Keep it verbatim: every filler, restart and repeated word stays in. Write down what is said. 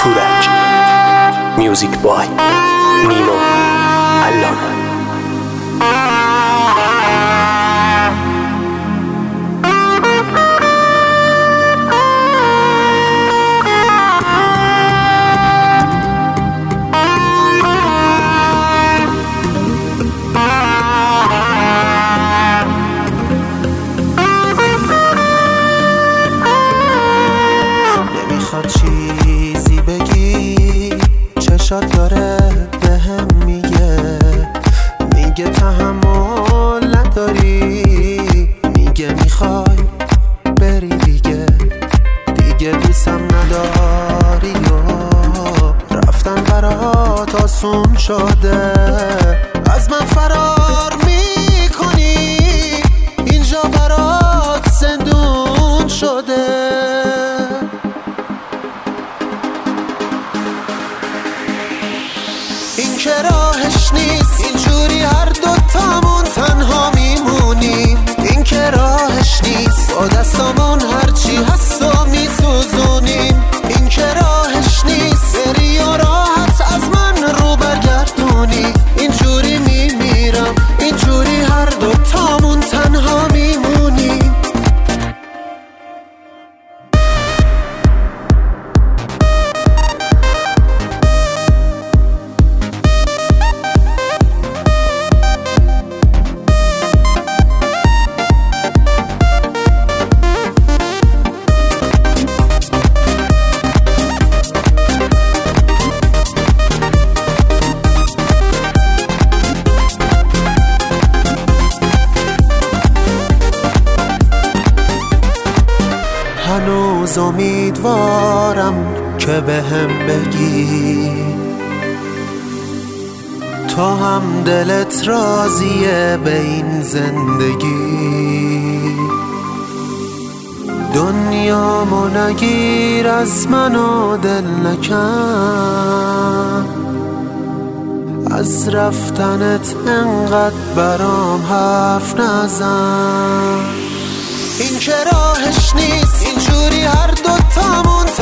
تورک. میوزیک بای نیما علامه. چیزی بگی چشات داره به هم میگه میگه تحمل نداری، میگه میخوای بری دیگه دیگه دوستم نداری و رفتن برات آسون شده، از من فرار میکنی اینجا برات زندون شده. این که راهش نیست اینجوری هر دوتامون تنها میمونیم، این که راهش نیست با دستامون هرچی هست و میسوزونیم، این که راهش نیست بری و راحت از من رو برگردونی، اینجوری میمیرم اینجوری هر دوتامون تنها میمونیم. هنوز امیدوارم که به هم بگی تو هم دلت راضیه به این زندگی، دنیامو نگیر از من و دل نکن، از رفتنت انقدر برام حرف نزن. این که راهش نیست اینجوری هر دوتامون